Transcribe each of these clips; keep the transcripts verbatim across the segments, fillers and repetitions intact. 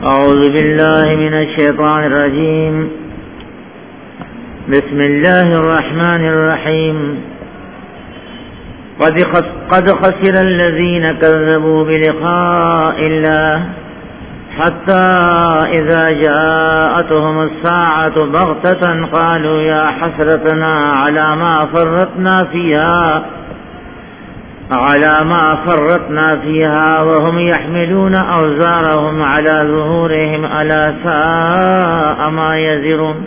أعوذ بالله من الشيطان الرجيم. بسم الله الرحمن الرحيم. قد قد خسر الذين كذبوا بلقاء الله حتى إذا جاءتهم الساعة بغتة قالوا يا حسرتنا على ما فرطنا فيها على ما فرطنا فيها وهم يحملون أوزارهم على ظهورهم ألا ساء ما يزرون.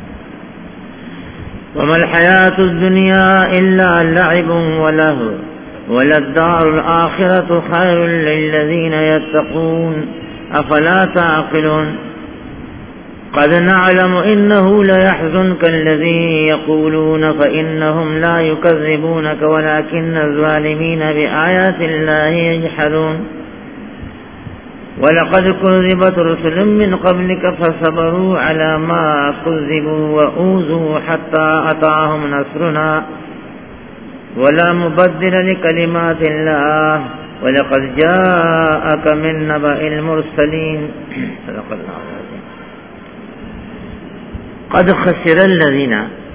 وما الحياة الدنيا إلا لعب ولهو وللدار الآخرة خير للذين يتقون أفلا تعقلون. قد نعلم إنه ليحزنك الذي يقولون فإنهم لا يكذبونك ولكن الظالمين بآيات الله يجحدون. ولقد كذبت رسل من قبلك فصبروا على ما كذبوا وأوذوا حتى أتاهم نصرنا ولا مبدل لكلمات الله ولقد جاءك من نبأ المرسلين. صدق الله العظيم. قد خسر الذين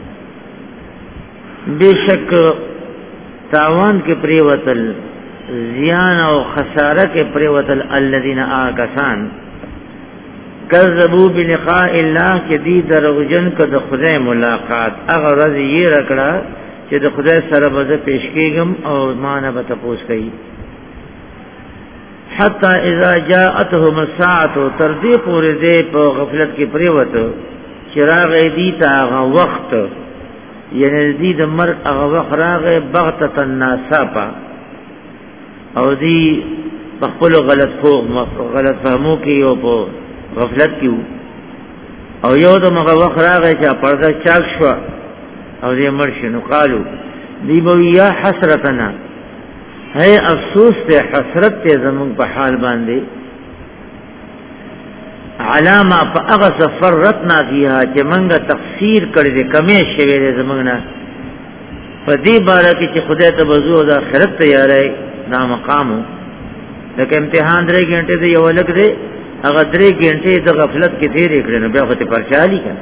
بشک تاوان کے پریوتل زیان او خسارہ کے پریوتل الذین آکسان کذبوا بلقاء الله چې دی دروغجن کړه د خدای ملاقات هغه ورځ یې راکړه چې د خدای سره به پیش کېږم او ما نه به تپوس کوي. حتی اذا جاءتهم الساعة تر دې پورې دې په غفلت کې پریوته چراغ دی تا هغه وخت یعنی دی د مرګ هغه وخت راغی بغتة ناصافه او دی په خپل غلط خو غلط فهمو کې او په غفلت کې او یو د هغه وخت راغی چې پرده چاک شو او دې مرشي نو قالو دی بو یا حسرتنا ہے افسوس ته حسرت ته زمون په حال باندې علامه فاغس فرتنا فيها چې منګه تفسیر کړی دې کمې شوی دې زمونږه په دې باره کې چې خدای ته بزو د آخرت تیارې دا مقامو لکه امتحان درې غنټې دی یو لګ دی هغه درې غنټې د غفلت کې تیرې کړې نو بیا خو ته پرچالي کړه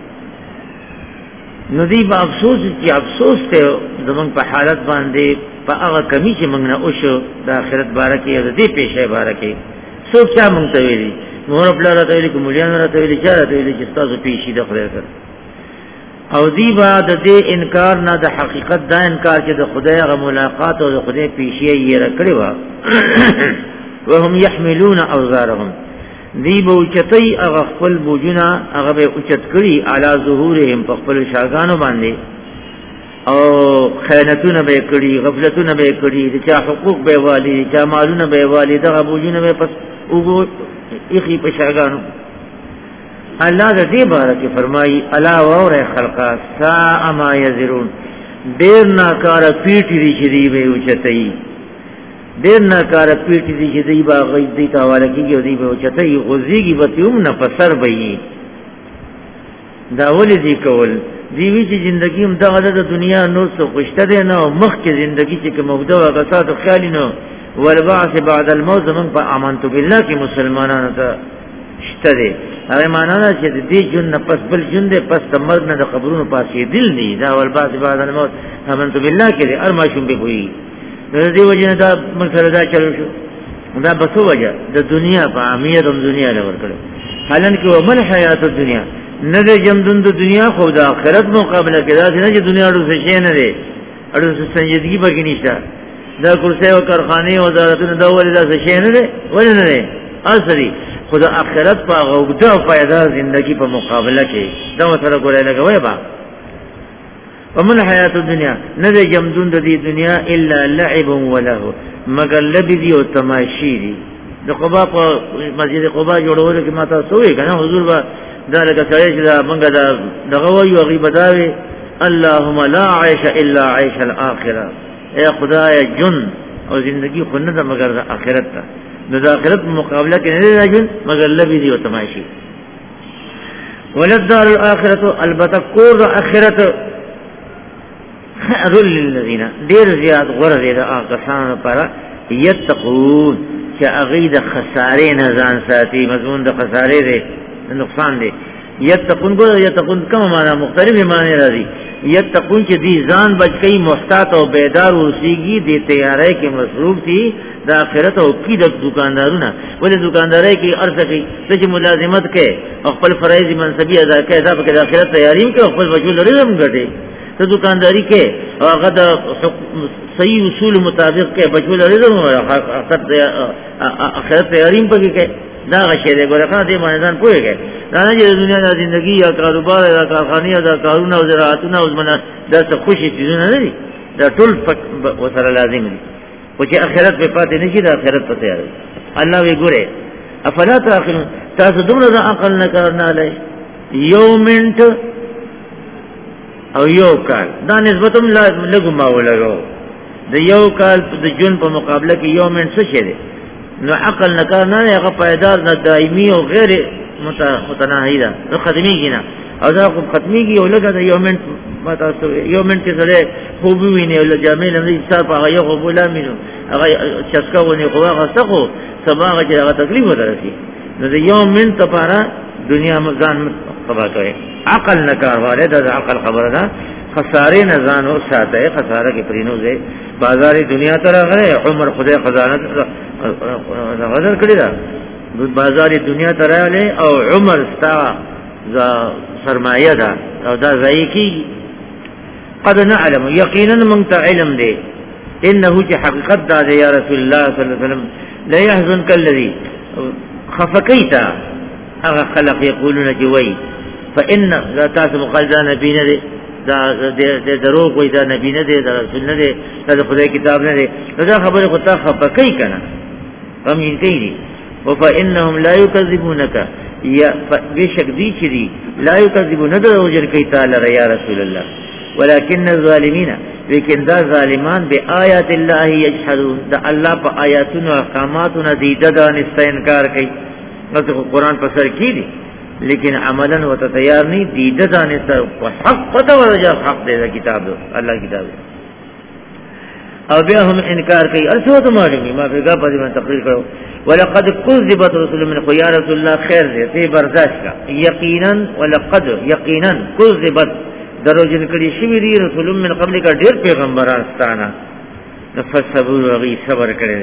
نو دی په افسوس چې افسوس ته زمونږ په حالت باندې په هغه کمی چې موږ نه اوشو د آخرت باره کې د دې پیښې باره کې څوک چا مونږ ته ویلي مور خپل راته ویلي کوم مليان راته ویلي چې راته ویلي چې تاسو پیښې د خدای سره او دی با د دې انکار نه د حقیقت دا انکار چې د خدای غو ملاقات او د خدای پیښې یې راکړي وا وهم يحملون اوزارهم دی به اوچتای هغه خپل بوجونه هغه به اوچت کړي علی ظهورهم په خپل شاګانو باندې او خیانتونه به کړي غفلتونه به کړي د چا حقوق به والی چا مالونه به والی دغه بوجونه به پس وګو اخی په شاګانو. الله د دې باره کې فرمایي الا وره خلقا ساء ما يزرون ډیر ناکاره پیټی دي چې دی به اوچتای ډیر ناکاره پیټی دي چې دی باغ دې تا ورکیږي او دی به اوچتای غوزیږي به تیوم نه پسر بې دا ولې دی کول دی وی چې ژوندۍ هم دغه د دنیا نور څه خوشته ده نه مخ کې ژوندۍ چې کوم موجوده غصات خیال نه والبعث بعد الموت من په امنت بالله کې مسلمانانو ته شته دي هغه معنا نه چې دې جن پس بل جن دې پس د مرګ نه د قبرونو پاسې دل دي دا والبعث بعد الموت امنت بالله کې ارما شوم به وي د دې وجه دا مسله دا چلو شو دا بسو وجه د دنیا په اهمیت د دنیا لور کړو حالان کې ومل حیات الدنیا نه د جمدون د دنیا خو د آخرت مقابله کې دا نه چې دنیا ډېر څه نه دي اړو سنجیدګي پکې نشته دا کرسي او کارخانه او وزارتونه دا ولې دا څه نه دي ولې نه دي اصلي خدا آخرت په غوډه او پیدا ژوندۍ په مقابله کې دا سره ګورای لګوي با ومن حیات الدنیا نه د جمدون د دې دنیا الا لعب وله مگر لبدي او تماشي دي د قباء په مسجد قباء جوړول کې ماته سوې کنه حضور با دا لکه سړی چې دا منګه دا دغه وایي او غیبتاوي اللهم لا عيش الا عيش الاخره اے خدای جن او زندگی خو نه ده مگر د آخرت ته نو د آخرت مقابله کې نه ده جن مگر لبي دي او تماشي وللدار الاخره البته کور د آخرت خير للذين دیر زیاد غره دي د آکسان لپاره یتقون چې هغه د خسارې نه ځان ساتي مضمون د خسارې دی نقصان دی یتقون کو یتقون کوم معنا مختلف معنی راځي یتقون چې دی ځان بچ کی محتاط او بیدار اوسېږي د تیارې کې مصروف دي د آخرت او کی د دکاندارونه ولې دکانداري کې ارزه کې چې ملازمت کې خپل فرایض منصبي ادا کوي دا په آخرت تیاری کې خپل وجود لري هم ګټي ته دکانداری کې هغه د صحیح اصول مطابق کې بچو لري هم آخرت تیاری په کې دا غشي دی ګوره خاطر باندې ځان پوهیږي دا نه چې دنیا د ژوندۍ یا کاروبار یا کارخانه یا کارونه او زراعتونه او زمنه دا څه خوشي چیزونه نه دي دا ټول وسره لازم دي او چې آخرت په پاتې نشي د آخرت په تیاری الله وی ګوره افلا تعقلون تاسو دومره د عقل نه کار نه لای یو منټ او یو کال دا نسبت هم لګو ما ولګو د یو کال د جون په مقابله کې یو منټ څه شي نو عقل نکار نه هغه پایدار نه دایمي او غیر متناهی ده نو ختميږي نه او دا خو ختميږي او لګا د یو منټ ما تاسو یو منټ کې سره خوب ویني او جامې لمې صاحب هغه یو خو بولا مينو هغه چسکاونه خو هغه څخه سبا هغه هغه تکلیف ورسي نو د یو منټ لپاره دنیا مزان تبا کوي عقل نکار والے دا عقل خبره ده خسارې نه ځان او ساته خساره کې پرینوځي بازار دنیا ته راغله عمر خدای خزانه غزر کړی دا بازار دنیا ته راغله او عمر ستا سرمایه ده او دا ځای کی قد نعلم یقینا من علم دی انه چې حقیقت دا دی یا رسول الله صلی الله علیه وسلم لا يحزنك الذي خفقيتا هغه خلق یقولون چې وای فان لا تاسو مقالده نبی نه دی دا د دروغ وای دا نبی نه دی دا رسول نه دی دا خدای کتاب نه دی دا خبره خو تا خفقی کنه هم یې کوي او فانهم لا يكذبونك یا بشک دی چې دی لا يكذبون دروغ جن کوي تعالی یا رسول الله ولكن الظالمين لیکن دا ظالمان به آیات الله یجحدون دا الله په آیاتونو احکاماتونو دی ددان استنکار کوي نو قرآن په سر کې دي لیکن عملا وت تیار نه دي ددان سر حق پته ورجا حق دې کتاب الله کتاب او بیا هم انکار کوي ارڅو ته معلومي ما پیغام په دې تقریر کړو ولقد كذبت رسل من خيار رسول الله خير دې ته برداشت کا یقینا ولقد یقینا كذبت دروژن کړي شوی دي رسول من قبل کا ډېر پیغمبران ستانه نفسبوا وغي صبر کړي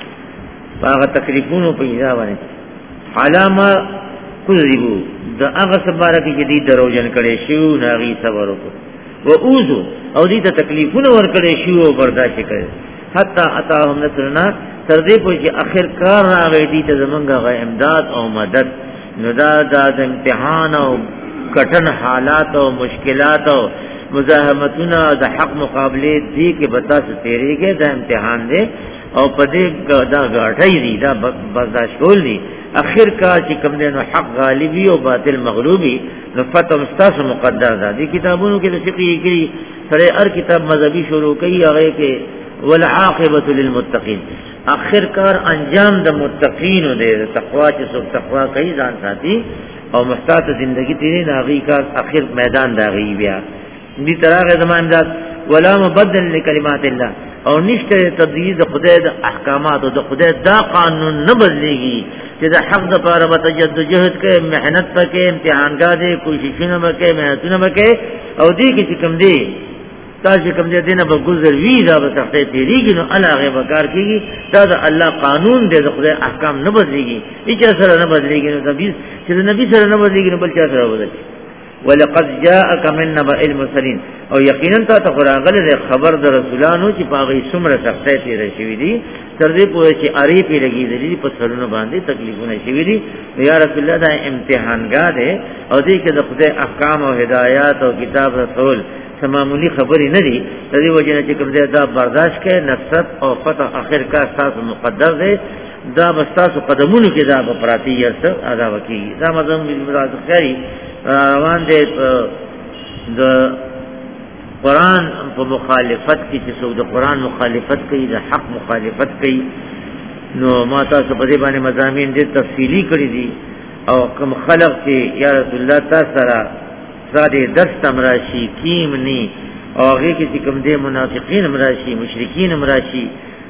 هغه تکلیفونو په ځای باندې علامه کذبوا دا هغه صبر کې چې دي دروژن کړي شو ناغي صبر وکړو و اوذو او دې ته تکلیفونه ور کړي شو او برداشت کړي حتا اتاهم نصرنا تر دې پورې چې اخر کار راغی دي ته زمونږه امداد او مدد نو دا د امتحان او کټن حالات او مشکلات او مزاحمتونه د حق مقابله دي کې بتا ستېری کې دا امتحان دی او پدې دا غاټي دي دا برداشت کول دي اخر کا چې کوم دي نو حق غالبي او باطل مغلوبي نو فتح مستاس مقدر ده دي کتابونو کې د فقہ کې سره هر کتاب مذهبي شروع کوي هغه کې والعاقبه للمتقين اخر کار انجام د متقین او د تقوا چې څوک تقوا کوي ځان ساتي او محتاط زندگی تیری ناغی کار اخر میدان داغی بیا دی تراغ زمان داد ولا مبدل لکلمات اللہ او نشتر تبدیل دا خدای دا احکامات دا خدای دا قانون نبدلیگی چې دا حق دا پارا بتجد جهد کے محنت پکے امتحانگاہ دے کوششون بکے محنتون بکے او دی کی چکم دی تاسو کوم دې دینه به گزر وی دا به تخته تیریږي نو الله غي بکار کیږي دا د الله قانون دی د خدای احکام نه بدليږي هیڅ سره نه بدليږي نو نبی چې نبی سره نه بدليږي نو بل چا سره بدلي ولقد جاءك من نبأ المرسلين او یقینا ته قرانغله خبر د رسولانو چې پاغي څومره تخته تیر شوی دي تر دې پوهه چې اری پی لګي دي په سرونو باندې تکلیفونه شوی دي یا رسول الله دا امتحانګاه دی او دې کې د خدای احکام او هدایات او کتاب رسول معمولی خبرې نه دي د دې وجه چې کوم دا برداشت کې نصرت او فتح اخر کا اساس مقدر دی دا بستاسو قدمونو کې دا په پراتی یرسه ادا وکي دا مزم مراد خیری روان دي د قرآن په مخالفت کې چې څوک د قرآن مخالفت کوي د حق مخالفت کوي نو ما تاسو په دې باندې مضامین دې تفصیلی کړی دي او کوم خلق چې یا رسول الله تاسو سره زاده دست امراشی کیم نی او هغه کې کوم دې منافقین امراشی مشرکین امراشی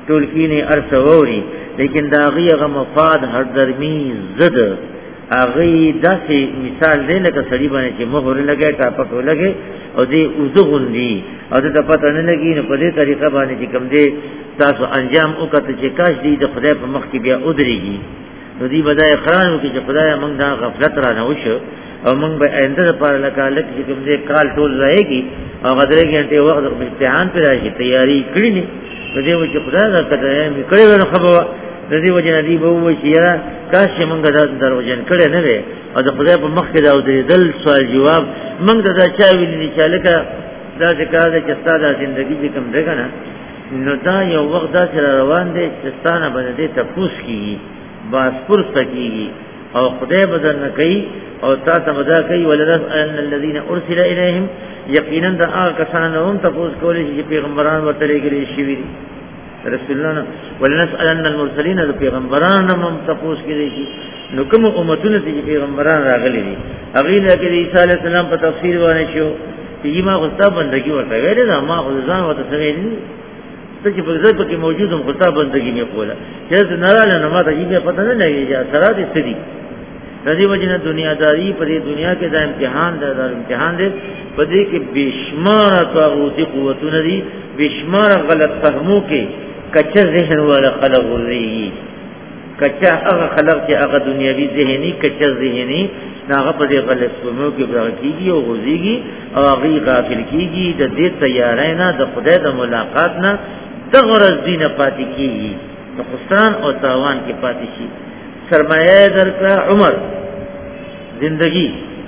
ټولکینه ارسووري لیکن دا غیغه مفاد هر درمی زد اغه داسې مثال دی لکه سړی باندې چې مهر لګای ټاپک لګای او دې وزغوندي او د پته نه لګي نو په دې طریقه باندې چې کوم دې تاسو انجام وکړه چې کاش دې د خدای په مخ کې بیا ودرېږي نو دې بدای اقرار وکړي چې خدای موږ دا غفلت را نه وشو او موږ به آینده لپاره لکه لکه چې کوم دې کال ټول راځي او غدرې ګنټه وخت په امتحان پر راشي تیاری کړی نه نو دې و چې خدای دا کړه مې کړی نو خبره د دې وجه نه دی به وایي چې یا کاش موږ دا دروژن کړی نه وي او د خدای په مخ کې دا ودرېدل سوال جواب موږ دا چا ویلي چې لکه دا ذکر د چستاده ژوندۍ چې کوم ده کنه نو دا یو وخت دا سره روان دي چې ستانه باندې تپوس کیږي باس پر سکیږي او خدای بدل نه کوي او تاسو مدا کوي ولرس ان الذين ارسل اليهم یقینا دا هغه کسان هم تپوس کولی چې پیغمبران ورته لګري شي وي رسول الله ولنسالن المرسلين د پیغمبران هم تپوس کوي شي نو کوم امتونه چې پیغمبران راغلي دي هغه لکه عیسی علی السلام په تفسیر باندې شو چې ما غوستا بندگی ورته ویل دا ما غوځان ورته سوي ته چې په ځای کې موجود هم غوستا بندگی مې کوله چې نراله نو ما ته یې پته نه لګي چې سره دې ستدي د دې وجنه دنیاداری په دې دنیا کې دا امتحان دا, دا امتحان دی په دې کې بشمار طاغوتی قوتونه دي بشمار غلط فهمو کې کچا ذهن ولا خلق وري کچا هغه خلق چې هغه دنیوي ذهني کچا ذهني هغه په دې غلط فهمو کې برکیږي او غوزيږي او هغه غافل کیږي د دې تیارای نه د خدای د ملاقات نه دغرض دینه پاتې کیږي د خسران او تاوان کې پاتې شي سرمایه درکړه عمر زندگی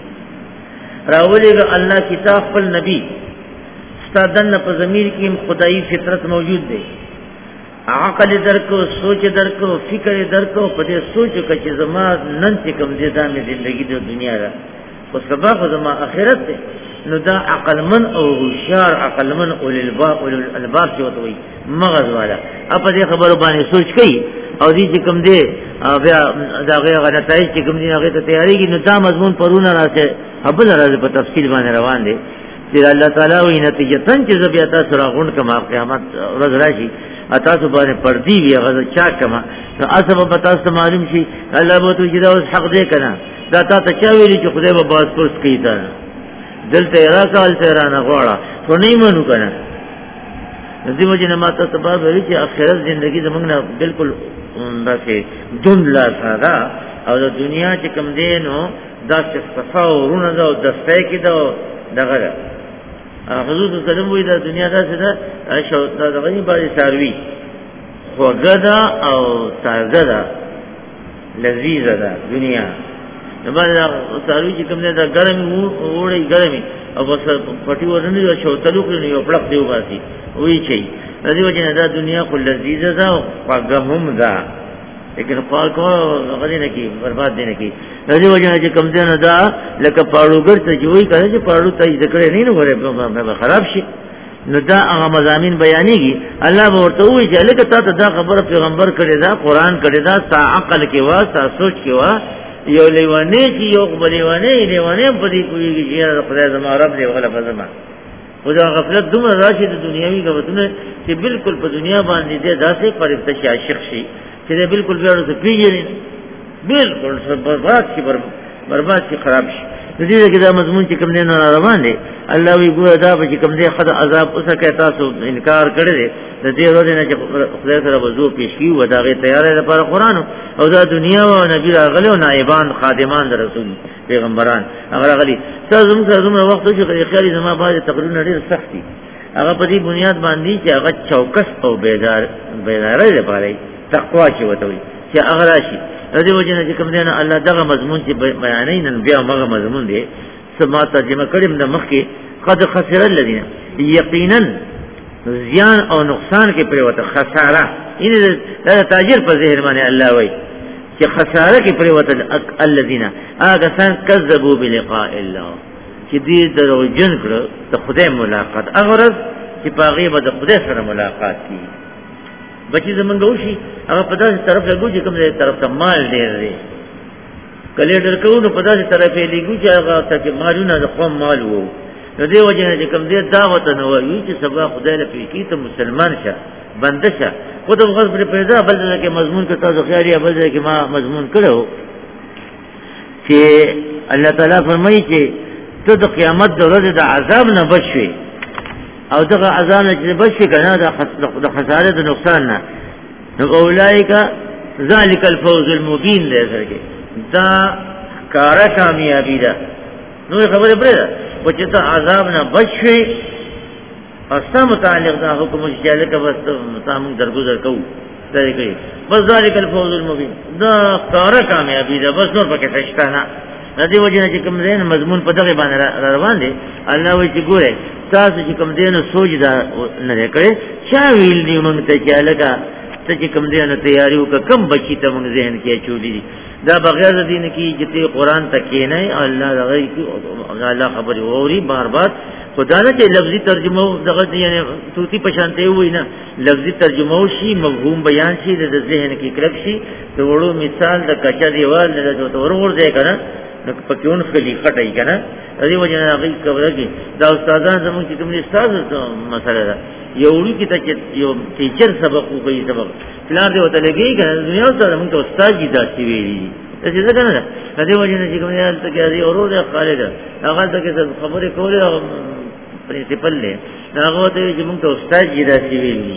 راولېګه الله کتاب خپل نبی ستادن په ضمیر کې خدای فطرت موجود دی عقل درکو سوچ درکو فکر درکو په دې سوچ کې چې زما نن چې کوم دې دامه زندگی د دنیا را او سبب زما آخرت دی نو دا عقل من او هوشیار عقل من اول الباب اول الباب چې وته مغز والا په دې خبرو باندې سوچ کوي او دې چې کوم دې بیا دا غیر نتایج چې کوم دې هغه ته تیاری کی نو دا مضمون پرونه راځي خپل راځي په تفصیل باندې روان دي چې الله تعالی وی نتیجه تن چې بیا تاسو راغون کما قیامت ورځ راشي تاسو باندې پردي وی هغه چا کما نو اسبه په تاسو معلوم شي الله به تو چې دا اوس حق دې کنه دا تاسو چا ویلي چې خدای به باز پرس کوي تا دلته راکال ته رانه غواړه خو نه منو کنه دې وجه ما ته سبب ویل چې اخرت ژوندۍ زمونږ نه بالکل انداسه دنلا ساده او د دنیا چې کوم دینو داسې صفا ورونه دا د دسته کې دا دغه حضور سلام وی دا دنیا داسې ده شو دا دغه باندې ساروي خوګدا او تازه ده لذیذه ده دنیا نو باندې ساروي چې کوم نه دا ګرم وړي ګرمي او بس پټي ورنه یو شو تلو کړی یو پړق دیو باسي وی چي د دې وجه دا دنیا خو لذیذه ده او پاګهم ده لیکن پال کو غدي نه کی برباد دي نه کی د دې وجه چې کم دې نه دا لکه پاړوګر ته جوړی کړي چې پاړو ته دې کړي نه نو غره به خراب شي نو دا هغه مضامین بیانېږي الله ورته وی چې لکه تاسو دا خبره پیغمبر کړي دا قران کړي دا تا عقل کې وا تا سوچ کې وا یو لیوانه چې یو بلیوانه لیوانه په دې کوي چې خدای زما رب دې ولا فزما خدا غفلت دومره راشي د دنیوي غوښتنه چې بالکل په دنیا باندې دې داسې پرېږدي چې عاشق شي چې بالکل بیاړو ته پیژني بالکل برباد شي برباد شي خراب شي د دې کې دا مضمون چې کوم نه روان دي الله وی ګور دا چې کوم دې خدای عذاب اوسه کې تاسو انکار کړی دي د دې ورځې نه چې خدای سره وضو پیشي و دا غي تیارې لپاره قران او دا دنیا او نبی راغلي او نائبان خادمان د رسول پیغمبران هغه راغلي تاسو موږ زموږ وخت چې خیالي زما باندې تقریبا ډېر سختي هغه په دې بنیاد باندې چې هغه چوکس او بیدار بیدارۍ لپاره تقوا چې وته وي چې هغه راشي د دې وجه نه چې کوم دی نه الله دغه مضمون چې بیانې نن بیا هغه مضمون دی سما ترجمه کړم د مخ کې قد خسر الذين یقینا زیان او نقصان کې پر وته خساره ان دا تاجر په ظاهر باندې الله وایي چې خساره کې پر وته الذين هغه سان کذبوا بلقاء الله چې دې دروژن کړ د خدای ملاقات هغه چې په غیبه د خدای سره ملاقات کی بچی زمونږ وشي هغه په داسې طرف لګو چې کوم ځای طرف ته مال ډېر دی کله درکو نو په داسې طرف یې لګو چې هغه ته مالونه د قوم مال وو نو دې وجه نه چې کوم ځای دعوت نه وایي چې سبا خدای له پیکی ته مسلمان شه بندشه خود وغز پر پیدا بل ځکه مضمون کې تاسو خیال یې بل ځکه ما مضمون کړو چې الله تعالی فرمایي چې ته د قیامت د ورځې د عذاب نه بچوي او دغه عذاب نه چې بچوي کنه د خساره د نقصان نه نو اولایک ذالک الفوز المبین دې سره دا کارا کامیابی ده نو خبره پرې ده چې ته عذاب نه بچوي استا متعلق دا حکم چې لکه بس تاسو درگذر کوو دا کوي بس ذالک الفوز المبین دا کارا کامیابی ده بس نور پکې فشتا نه ندی وجنه چې کوم دین مضمون په دغه باندې روان دي الله وایي چې ګوره تاسو چې کوم دین سوچ دا نه کړی چا ویل دی موږ ته چې لکه ته چې کوم دین تیاری وکړه کم بچی ته موږ ذهن کې چولی دي دا بغیر د دین کې چې قرآن تکې نه الله دغه کې الله خبري ووري بار بار خدا نه چې لفظي ترجمه دغه یعنی توتی پشانته وي نه لفظي ترجمه شي مفهوم بیان شي د ذهن کې کلک شي د وړو مثال د کچا دیوال د تور ور ځای کنه نو پکېون خلی خټای کنه دې وجه نه هغه کوي چې دا استادان زموږ چې کوم استاد مسله ده یو لري کې ته یو ټیچر سبق کوي سبق پلان دې وته لګي کنه دنیا سره موږ ته استاد دي داسي ویلي څه څه کنه دې وجه نه چې کوم نه ته کې دې اورو ده خالد هغه ته کې خبرې کولې پرنسپل له هغه ته چې موږ ته استاد دي داسي ویلي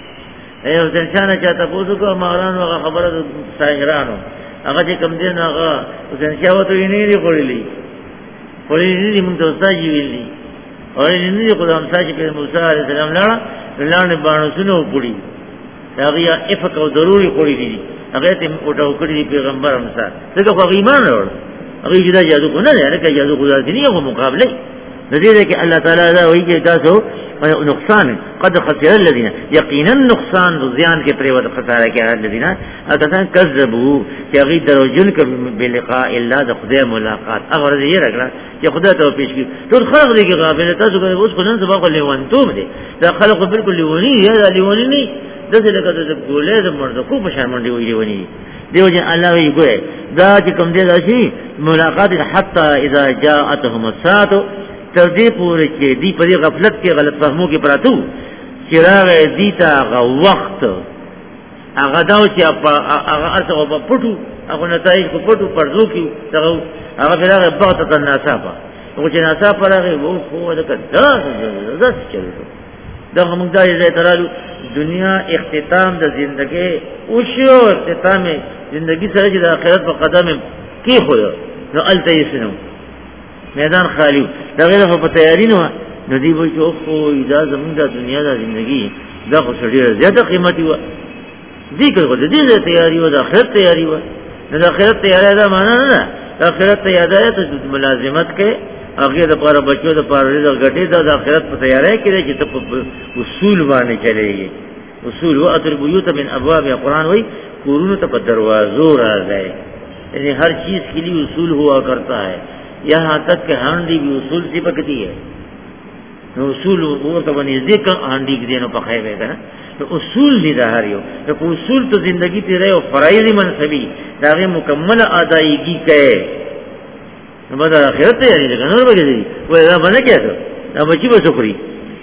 ایو ځان نه چاته پوسو کو ماران هغه خبره ساجرانو هغه چې کم دین هغه ځان شاوته یې نه دی خورلې خورلې دې موږ ته استاد ویلي او یې نه دی خدام صاحب په موسی عليه السلام لاړه لاندې باندې سنو پړي هغه یې افق او ضروري خوري دي هغه ته وټو کړی پیغمبر امسا دغه خو ایمان ورو هغه چې دا جادو کو نه دی هغه جادو کو دي نه مقابله دې کې الله تعالی دا وایي چې تاسو نقصان قد خسر الذين يقينا نقصان زیان کې پرې وته خساره کې الذين اکثر کذبوا چې هغه دروژن ک بلقاء الله د خدای ملاقات هغه یې راغله چې خدای ته پیش کی ټول خلق دې کې غافل تاسو به اوس خدای سبا کو لیوانتوم دي دا خلق بالکل لیونی یا لیونی نه دغه لکه د ګولې د مرده کو په شان باندې وی لیونی دیو جن الله وی ګوي دا چې کوم دې راشي ملاقات حتا اذا جاءتهم الساعه تر دې پورې چې دی په غفلت کې غلط فهمو کې پراتو چراغ دې تا غ وخت هغه دا چې هغه ارته په پټو هغه نتایج په پټو پرځو کې هغه هغه بلغه بغته الناسافه او چې ناسافه راغی وو خو دا کدا زړه چلو دا موږ دا یې ترالو دنیا اختتام د ژوندۍ او شو اختتام ژوندۍ سره چې د آخرت په قدم کې خو نو الته یې سينو میدان خالی دا غیر په تیاری نو نو دی وای چې خو دا زموږ د دنیا د ژوندۍ دا خو ډیره زیاته قیمتي و دي کړو د دې تیاری و د آخرت تیاری و د آخرت تیاری دا معنا نه د آخرت تیاری ته ملازمت کې هغه د پاره بچو د پاره د غټي د آخرت په تیاری کې چې ته اصول باندې چلےږي اصول و اتر بیوت من ابواب قرآن وای کورونو ته په دروازو راځي یعنی هر چیز کے لیے اصول ہوا کرتا ہے یہاں تک کہ ہانڈی بھی اصول سے پکتی ہے نو اصول وہ تو بنی ذکر ہانڈی کی دینوں پخائے ہوئے گا تو اصول دی دا ہر یو تو اصول تو زندگی تی رہے فرائض منصبی داغه مکمل ادائیگی کہے نو بعد آخرت تیاری لگا نور بگی دی وہ ادا بنا کیا تو نا بچی بسکری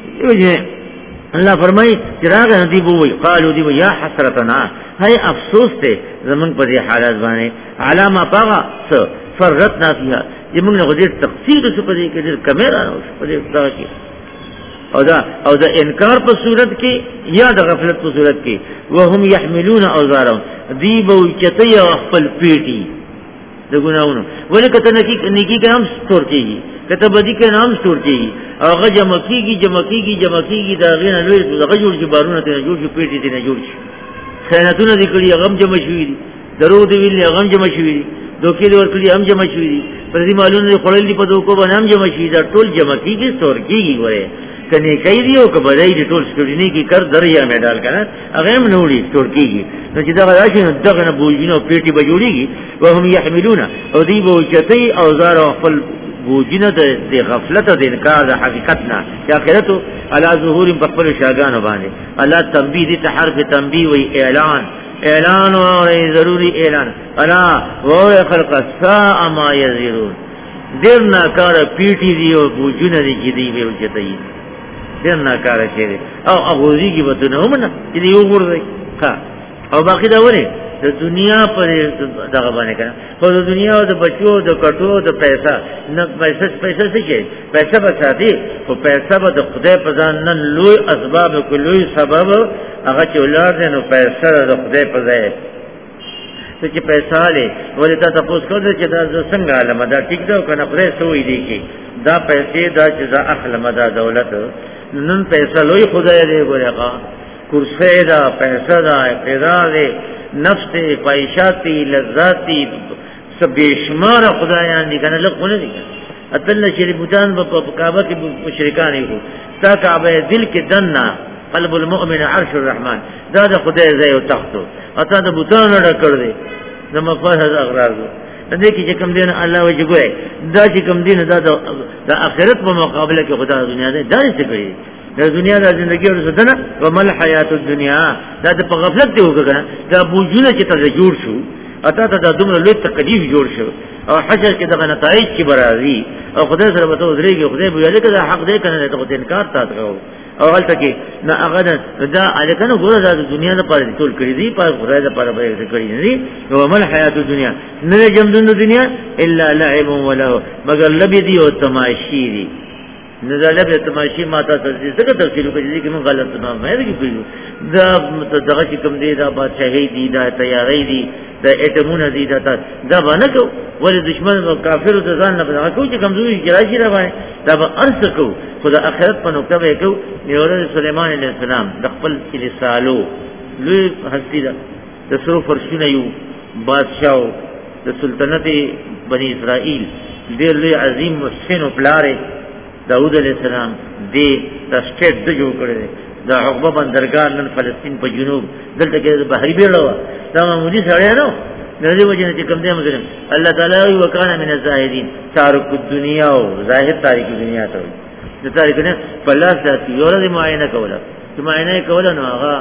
اللہ فرمائی چراغ ندی بوئی قالو دی یا حسرتنا ہے افسوس تے زمن پر یہ حالات بانے علامہ پاغا سو فرتنا فیها یہ منگ نے غدیر تقصیر سو پر یہ کہ کمیرا نو سو پر یہ کی او دا او دا انکار پر صورت کی یا دا غفلت پر صورت کی وهم يحملون اوزارهم دی بوئی چتی اخپل پیٹی دا گناہونو ولی کتا نیکی کا نام سٹور کی گی کتا بدی کا نام سٹور کی گی اغا جمع کی گی جمع کی گی جمع کی گی دا غینا لوی دا جوڑ چی بارونا تینا جوڑ چی پیٹی تینا جوڑ چی خیانتونا دی کلی اغم جمع شوی دی درو دی ویلی اغم جمع شوی دی دوکی دی ورکلی ام جمع شوی دی پردی معلوم دی خلال دی پا دوکو بان ام جمع شوی دا ٹول جمع کی گی سٹور کی گی گوئے کنے کئی دیو کبھائی دی ٹول سٹورینی کی کر دریا میں ڈال کنا اغیم نوڑی سٹور کی گی نو چی دا غلاشی نو دغنا بوجینو پیٹی بجوڑی گی وهم یحملون او دی بوجتی اوزار وقفل بوجینو دی غفلت دی انکار دی حقیقتنا چی آخرتو علا ظهور بقبل شاگانو باندے اللہ تنبیح دی تحرف تنبیح وی اعلان اعلان و ضروری اعلان علا ووی خلق ساء ما یزیرون دیر ناکار پیٹی دی و بوجین دی جدی بے وجتی دیر ناکاره چیرې او اغوزیږي به ته نه ومنه چې دې وغورځوي ښه او باقي دا ولې د دنیا پر دغه باندې کنه خو د دنیا او د بچو د کټو د پیسې نه پیسې پیسې څه شي پیسې به ساتي خو پیسې به د خدای په ځان نن لوی اسباب کلوي سبب هغه چې ولر نو پیسې د خدای په ځای ته چې پیسې لې ولې تا تاسو کوله چې دا څنګه علامه دا ټیک دا کنه خدای سوې دی کې دا پیسې دا چې دا اخلمه دا دولت نن پیسې لوی خدای دې ګورغه کرسی دا پیسې دا اقتدار دی نفس تی خواہشاتی لذاتی سب بیشمار خدایان دی کنه لغو نه دی اتل شریبوتان په کعبه کې مشرکان یو تا کعبه دل کې دنا قلب المؤمن عرش الرحمن دا د خدای ځای او تختو اته د بوتان ډکړ دی د مفاهد اغراض دې کې چې کوم دین الله وجه ګوي دا چې کوم دین دا د اخرت په مقابله کې خدای دنیا دی دا څه کوي د دنیا د ژوندۍ ورسدنه ومل حیات الدنیا دا د په غفلت دی وګړه دا بوجونه چې ته جوړ شو اته ته د دومره لوی تکلیف جوړ شو او حشر کې دغه نتایج چې برازي او خدای سره به ته ودرېږي خدای به یې کړه حق دې کنه ته انکار تاسو او هلته کې نه هغه دا الکنه ګوره د دنیا لپاره ټول کړی دی په خدای لپاره به کړی دی ومل حیات الدنیا نه جمدون دنیا الا لعب وله مگر لبی دی او تماشی دی نزاله به تماشي ماته تفسیر څنګه تفسیر کوي چې موږ غلط نه مې کیږي دا دغه چې کوم دی دا بادشاہي دی دا تیاری دی دا اټمونه دی دا دا باندې کو ولې دشمن او کافر ته ځان نه بنا کو چې کمزوري جراشي را باندې دا به ارث کو خدا اخرت په نقطه به کو نیوره سليمان عليه السلام د خپل رسالو لوی هستی دا د سرو فرشونه یو بادشاہ د سلطنت بنی اسرائیل ډېر لوی عظیم محسن او پلاره داود علیہ السلام دی دا سټیټ د جوړ کړی دا عقبه بندرګاه نن فلسطین په جنوب دلته کې بحری بیړه و دا معمولی سړی نه د دې وجه چې کوم دی مسلم الله تعالی وکانه من الزاهدین تارک الدنیا او ظاهر تاریخ دنیا ته د تاریخ نه په لاس د یوره معاینه کوله چې معاینه کوله نو هغه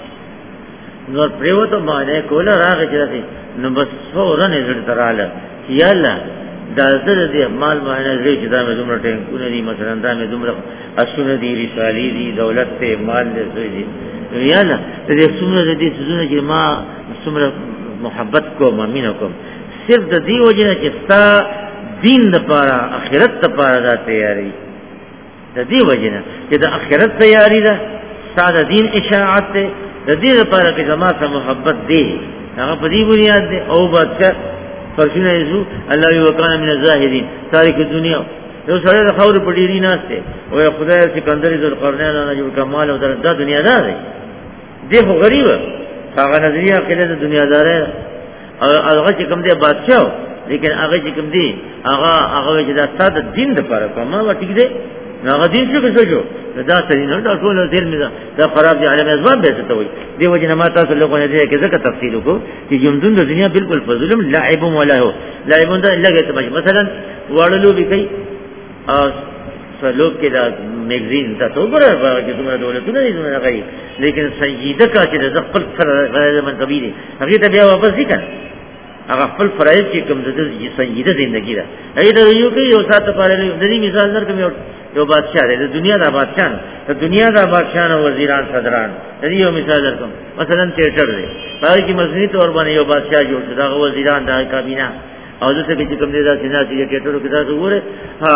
نو پریوته معاینه کوله راغی چې نو بس فورن یې زړه تراله یا الله دا زړه دې مال معاینه زې چې دا مې دومره ټینګونه دي مثلا دا مې دومره اسونه دي رسالې دي دولت ته مال دې دي یا الله دې څومره دې څونه چې ما څومره محبت کوم امینه کوم صرف د دې وجه چې ستا دین لپاره اخرت لپاره دا تیاری د دې وجه نه چې د اخرت تیاری ده ستا د دین اشاعت ده د دې لپاره چې زما سره محبت دی هغه په دې بنیاد ده او بادشاہ فرشونه یزو الله یو وکانه من الزاهدین تاریخ دنیا یو سره د خور په ډیری ناشته او خدای سکندر ذل قرنین نه جوړ کمال او د دنیا دار دی دی خو غریب هغه نظریه کله د دنیا دار او هغه چې کوم دی بادشاہ لیکن هغه چې کوم دی هغه هغه چې د ساده دین لپاره کومه و ټیک دی هغه دین څه څه جو دا څنګه نه دا ټول دین می دا خراب دی علم ازبان به څه وي دی وجه ما تاسو له کومه دی کې ځکه تفصیل کو چې جمدون د دنیا بالکل فضلم لعب ولا هو لعب دا لګه ته مثلا وړلو به کوي او سلوک کې دا میگزین دا تو ګره چې کومه دولتونه دي نه کوي لیکن سیده کا چې د خپل فرایض منتبی دي هغه ته بیا واپس ځکه هغه خپل فرایض چې کوم د سیده ژوندۍ ده هغه ته یو کې یو ساته پاره د دې مثال درکم یو بادشاہ دی د دنیا دا بادشاہ د دنیا دا بادشاہ او وزیران صدران د دې یو مثال درکم مثلا تیټر دی پای کې مزنی تور باندې یو بادشاہ جوړ شو دا وزیران دا کابینه او دغه کې کوم دی دا سینا چې تیټر کې تاسو وګوره ها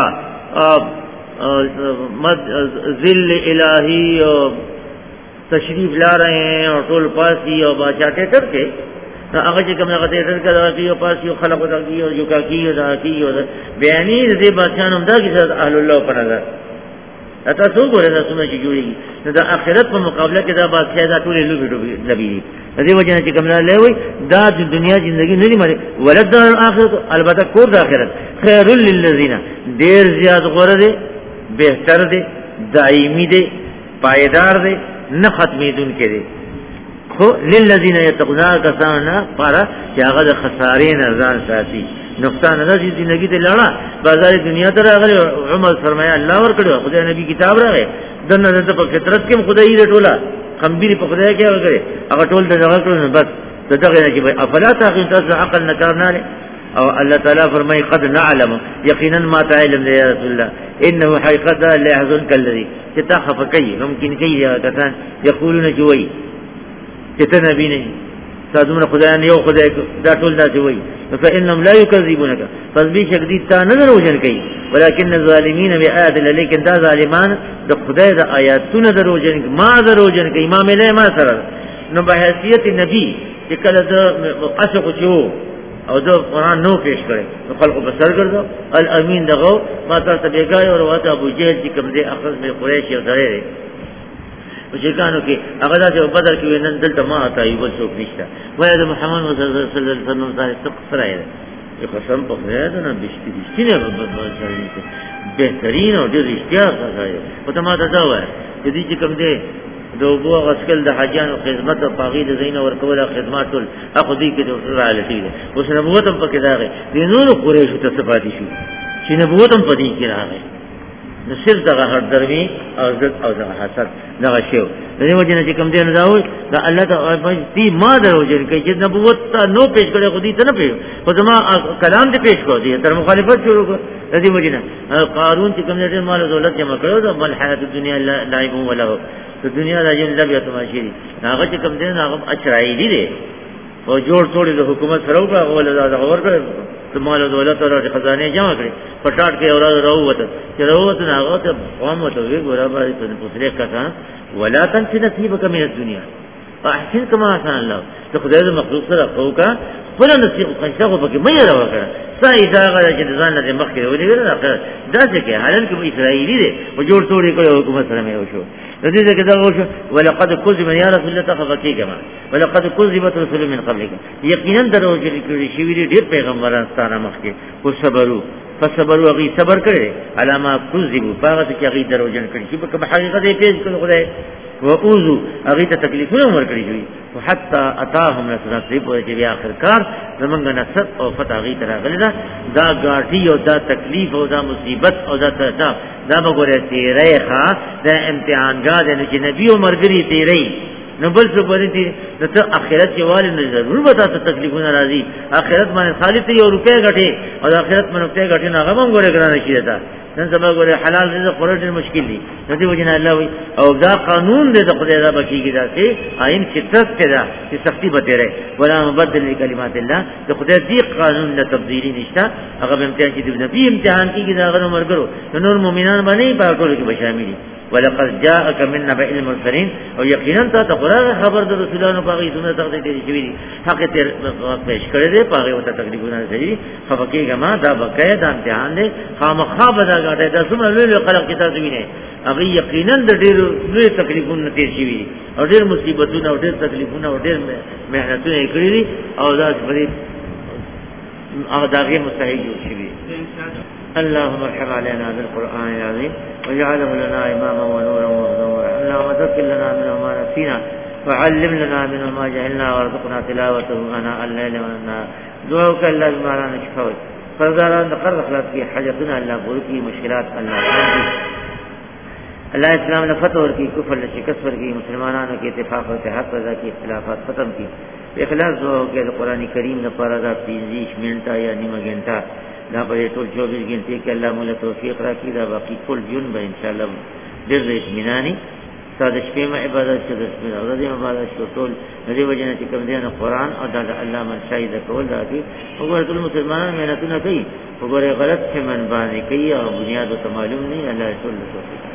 مد ذل الہی تشریف لا رہے ہیں اور ټول پاسی او بادشاہ تیټر کې هغه چې کوم هغه تیټر کې دا یو پاس یو خلق ودا کی او یو کا کی دا کی او بیانی دې بادشاہ نوم دا کې اهل الله په نظر اته څو ګورې دا څونه چې جوړي نو د آخرت په مقابله کې دا بادشاہ دا ټول لوبي لبي دې وجه چې کوم نه وي دا د دنیا ژوندۍ نه لري ولد د آخرت البته کور د آخرت خیر للذین ډیر زیات غوړه دي بهتر دي دایمي دي پایدار دي نه ختمېدون کې دي خو للذین یتقون کسانا پارا چې هغه د خسارې نه ځان ساتي نقصان نه دي زندگی ته لړا بازار دنیا ته راغلی عمر فرمایا الله ور کړو خدای نبی کتاب راغی دنه د په فطرت کې خدای دې ټوله خمبيري په خدای کې وګړي هغه ټول دغه کړو بس دغه نه کې افلا تاخذ تاسو عقل نه کارناله او الله تعالی فرمای قد نعلم یقینا ما تعلم یا رسول الله انه حقیقت لا يحزنك الذي تتخف كي ممكن كي کسان یقولون جوي چې ته نبی نه سادونه خدای نه یو خدای دا ټول دا جوي فانهم لا يكذبونك فبشك دي تا نه دروژن کوي ولكن الظالمين بآيات الله لیکن دا ظالمان د خدای د آیاتونو دروژن ما دروژن کوي ما مله ما سره نو په حیثیت نبی چې کله د اسو چو او دا قرآن نو پیش کرے تو خلق بسر کردو الامین دغو ما تا تبیگای اور واتا ابو جہل چی کم دے اخذ میں قریشی و دارے رے و شکانو کی اغدا سے بدر کی وینن دلتا ما آتا یوبل سوک نشتا وید محمد صلی اللہ علیہ وسلم صلی سق سرائی رے یہ قسم پا خیادو نا بشتی بشتی نے بہترین اور دیر اشتیاق خاصائی و تا ما تا داو ہے جدی چی کم دے دو بو غسکل د حاجان او خدمت او پاغي د زین او ورکول خدمات ټول اخو دې کې د رسول الله دی اوس نبوت هم پکې راغی د نور قریش ته صفاتی شو چې نبوت هم پدې کې راغی د صرف دغه هر دروي او عزت او دغه حسد دغه شیو دغه وجه نه چې کوم دین داوي دا الله تعالی دې ما دروځي چې نبوت نو پیش کړي خو دې ته نه پیو خو زما کلام دې پیش کړو دې تر مخالفت شروع کړ دې وجه نه قارون چې کوم دې مال دولت جمع کړو دا بل حیات الدنیا لعب ولا تو دنیا دا جن لب یا تماشی دی ناغه چې کوم دین هغه اچرای دی او جوړ ټوړي د حکومت سره وکړه او له دا خبر کړ ته مال دولت او خزانه جمع کړي پټاټ کې اوراد راووت چې راووت نه هغه ته قوم ته وی ګورا باندې ته پوښتنه کړه ولا تنس نصیبک من الدنيا احسن كما احسن الله ته خدای د مخلوق سره فوقا فل نصیب خنثه په کې مې راوکړه سای دا غره چې ځان نه مخکې ولې ګره دا څه کې حالن کې اسرائیلی دی او جوړ ټوړي کړو حکومت سره مې وشو دې دې کې دا وشو ولقد كذب يا رسول الله تخفكي كما ولقد كذبت رسل من قبلك یقینا درو چې کړي شي ویلي ډېر پیغمبران ستاره مخکې او صبرو فصبروا غي صبر کړي علامه كذبوا باغه چې غي درو جن کړي چې په حقیقت یې پیش کړو خدای وعوذو اغي ته تکلیفونه ور کړی وي حتی اتاهم نصر صيب او چې بیا اخر کار زمونږ نصر او فتح غي تر غلی دا دا غاټي او دا تکلیف او دا مصیبت او دا دا دا وګوره تیرې ښا دا امتحان غاده چې نبی او مرګري تیرې نو بل څه پرېتی ته اخرت کې والي نه ضرور وتا ته تکلیفونه راځي اخرت باندې خالص یو روپے غټي او اخرت باندې روپے غټي نه غوښم ګوره ګرانه شي دا نن سبا ګوره حلال رزق خورل ډېر مشکل دي نو دی وجنه الله وي او دا قانون دې د خدای دا بکیږي دا چې آئین چې تر کړه چې سختي به تیرې ولا مبدل لکلمات الله د خدای دې قانون له تبدیلی نشته هغه امتحان چې د نبی امتحان کیږي دا غره مرګرو نور مؤمنان باندې په ټول کې به شامل دي ولقد جاءك من نبأ المرسلين او یقینا ته قرآن خبر د رسولانو په غي سنت تقدیر دي شوی دي حق تیر پیش کړی دی په هغه وته تقریبونه صحیح خفقېګه ما دا بقای دا امتحان دی خامخا به دا غټه د څومره لوی خلق کتاب ویني هغه یقینا د ډېر لوی تکلیفونه تیر شوی دي او ډېر مصیبتونه او ډېر تکلیفونه او ډېر مهنتونه کړی دي او دا غریب هغه داغه مستحق شوی اللهم ارحم علينا بالقرآن العظيم واجعله لنا إماما ونورا وهدى ورحمة اللهم ذكر لنا منه ما نسينا وعلم لنا منه ما جهلنا وارزقنا تلاوته آناء الليل والنهار دعوك الله بما لا نشكوه فرداران قرر اخلاص کی حاجتنا اللہ پور کی مشکلات اللہ کی اللہ اسلام نے فتح کی کفر نے شکست پر کی مسلمانانوں کے اتفاق و اتحاد پیدا کی اختلافات ختم کی اخلاص دعا ہو کہ قرآن کریم نے پارا تیزیش منٹا یا نیمہ گھنٹہ دا پر ټول چوبیس غنټې کې الله موږ توفیق راکړي دا باقي ټول جون به ان شاء الله ډېر اطمیناني ساده شپې ما عبادت شته د ورځې عبادت شته ټول دې وجه نه چې کوم دی نه قرآن او دا الله من شاهد کول دا دي وګوره ټول مسلمانان مهنتونه کوي وګوره غلط څه من باندې کوي او بنیاد ته معلوم نه الله ټول توفیق